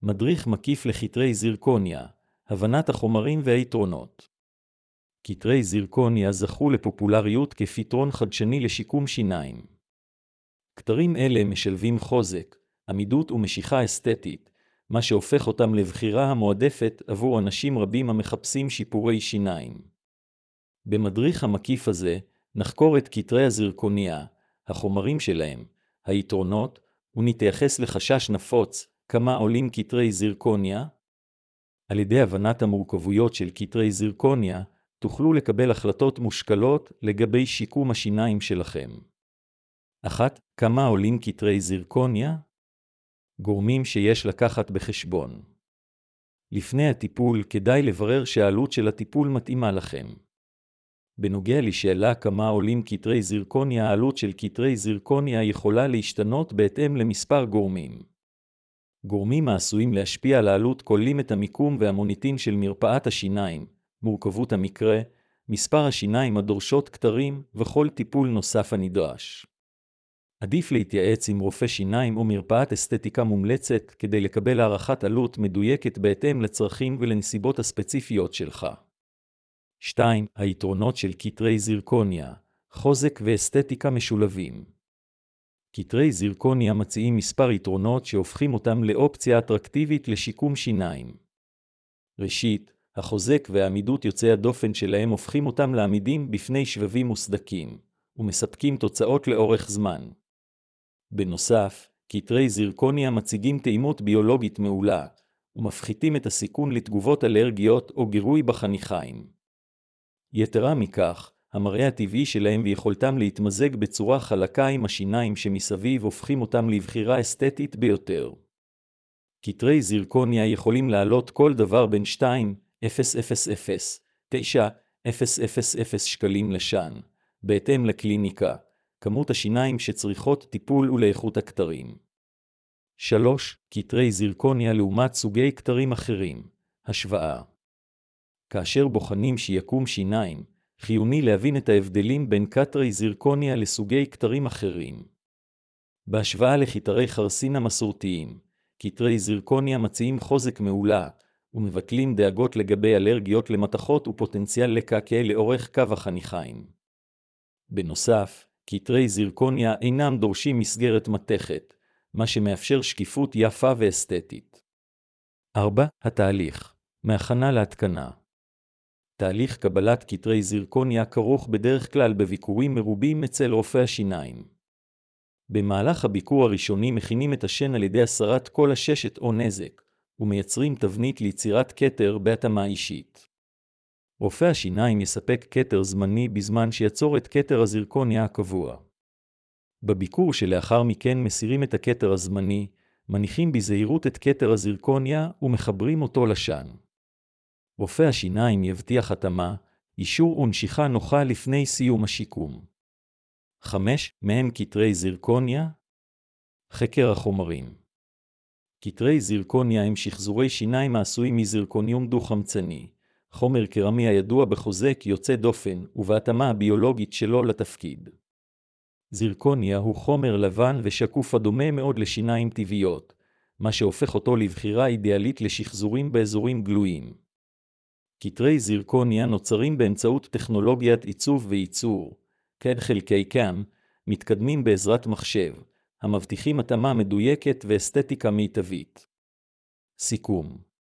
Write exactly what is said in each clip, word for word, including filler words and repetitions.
מדריך מקיף לכתרי זירקוניה, הבנת החומרים והיתרונות. כתרי זירקוניה זכו לפופולריות כפתרון חדשני לשיקום שיניים. כתרים אלה משלבים חוזק, עמידות ומשיכה אסתטית, מה שהופך אותם לבחירה המועדפת עבור אנשים רבים המחפשים שיפורי שיניים. במדריך המקיף הזה נחקור את כתרי הזירקוניה, החומרים שלהם, היתרונות, ונתייחס לחשש נפוץ, כמה עולים כתרי זירקוניה. על ידי הבנת המורכבויות של כתרי זירקוניה, תוכלו לקבל החלטות מושכלות לגבי שיקום השיניים שלכם. אחת. כמה עולים כתרי זירקוניה? גורמים שיש לקחת בחשבון. לפני הטיפול כדאי לברר שהעלות של הטיפול מתאימה לכם. בנוגע לשאלה כמה עולים כתרי זירקוניה, העלות של כתרי זירקוניה יכולה להשתנות בהתאם למספר גורמים. גורמים העשויים להשפיע על העלות כוללים את המיקום והמוניטין של מרפאת השיניים, מורכבות המקרה, מספר השיניים הדורשות כתרים וכל טיפול נוסף הנדרש. עדיף להתייעץ עם רופא שיניים או מרפאת אסתטיקה מומלצת כדי לקבל הערכת עלות מדויקת בהתאם לצרכים ולנסיבות הספציפיות שלך. שתיים. היתרונות של כתרי זירקוניה, חוזק ואסתטיקה משולבים. כתרי זירקוניה מציעים מספר יתרונות שהופכים אותם לאופציה אטרקטיבית לשיקום שיניים. ראשית, החוזק והעמידות יוצאי הדופן שלהם הופכים אותם לעמידים בפני שבבים מוסדקים, ומספקים תוצאות לאורך זמן. בנוסף, כתרי זירקוניה מציגים טעימות ביולוגית מעולה, ומפחיתים את הסיכון לתגובות אלרגיות או גירוי בחניכיים. יתרה מכך, המראה הטבעי שלהם ויכולתם להתמזג בצורה חלקה עם השיניים שמסביב הופכים אותם לבחירה אסתטית ביותר. כתרי זירקוניה יכולים לעלות כל דבר בין שתיים אלף תשע אלף שקלים לשן, בהתאם לקליניקה, כמות השיניים שצריכות טיפול ולאיכות הכתרים. שלוש. כתרי זירקוניה לעומת סוגי כתרים אחרים. השוואה. כאשר בוחנים שיקום שיניים, חיוני להבין את ההבדלים בין כתרי זירקוניה לסוגי כתרים אחרים. בהשוואה לכתרי חרסין המסורתיים, כתרי זירקוניה מציעים חוזק מעולה, ומבטלים דאגות לגבי אלרגיות למתכות ופוטנציאל לקעקע לאורך קו החניכיים. בנוסף, כתרי זירקוניה אינם דורשים מסגרת מתכת, מה שמאפשר שקיפות יפה ואסתטית. ארבע. התהליך, מהכנה להתקנה. תהליך קבלת כתרי זירקוניה כרוך בדרך כלל בביקורים מרובים אצל רופא השיניים. במהלך הביקור הראשוני מכינים את השן על ידי הסרת כל הששת או נזק, ומייצרים תבנית ליצירת כתר בהתאמה אישית. רופא השיניים יספק כתר זמני בזמן שיצור את כתר הזירקוניה הקבוע. בביקור שלאחר מכן מסירים את הכתר הזמני, מניחים בזהירות את כתר הזירקוניה ומחברים אותו לשן. רופא השיניים יבטיח התאמה, אישור ונשיכה נוחה לפני סיום השיקום. חמש. מהם כתרי זירקוניה? חקר החומרים. כתרי זירקוניה הם שחזורי שיניים העשויים מזירקוניום דו-חמצני, חומר קרמי הידוע בחוזק יוצא דופן ובהתאמה הביולוגית שלו לתפקיד. זירקוניה הוא חומר לבן ושקוף הדומה מאוד לשיניים טבעיות, מה שהופך אותו לבחירה אידיאלית לשחזורים באזורים גלויים. כתרי זירקוניה נוצרים באמצעות טכנולוגיית עיצוב וייצור, כד חלקי קאם, מתקדמים בעזרת מחשב, המבטיחים התאמה מדויקת ואסתטיקה מיטבית. סיכום.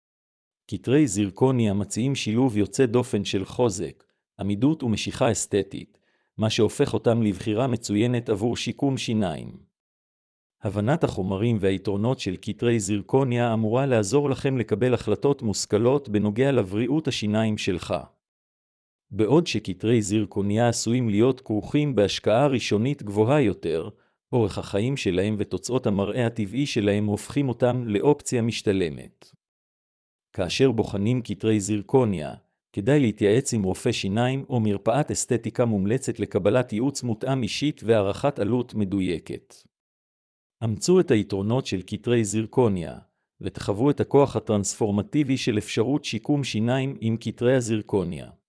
כתרי זירקוניה מציעים שילוב יוצא דופן של חוזק, עמידות ומשיכה אסתטית, מה שהופך אותם לבחירה מצוינת עבור שיקום שיניים. הבנת החומרים והיתרונות של כתרי זירקוניה אמורה לעזור לכם לקבל החלטות מושכלות בנוגע לבריאות השיניים שלך. בעוד שכתרי זירקוניה עשויים להיות כרוכים בהשקעה ראשונית גבוהה יותר, אורך החיים שלהם ותוצאות המראה הטבעי שלהם הופכים אותם לאופציה משתלמת. כאשר בוחנים כתרי זירקוניה, כדאי להתייעץ עם רופא שיניים או מרפאת אסתטיקה מומלצת לקבלת ייעוץ מותאם אישית והערכת עלות מדויקת. אמצו את היתרונות של כתרי זירקוניה, ותחוו את הכוח הטרנספורמטיבי של אפשרות שיקום שיניים עם כתרי הזירקוניה.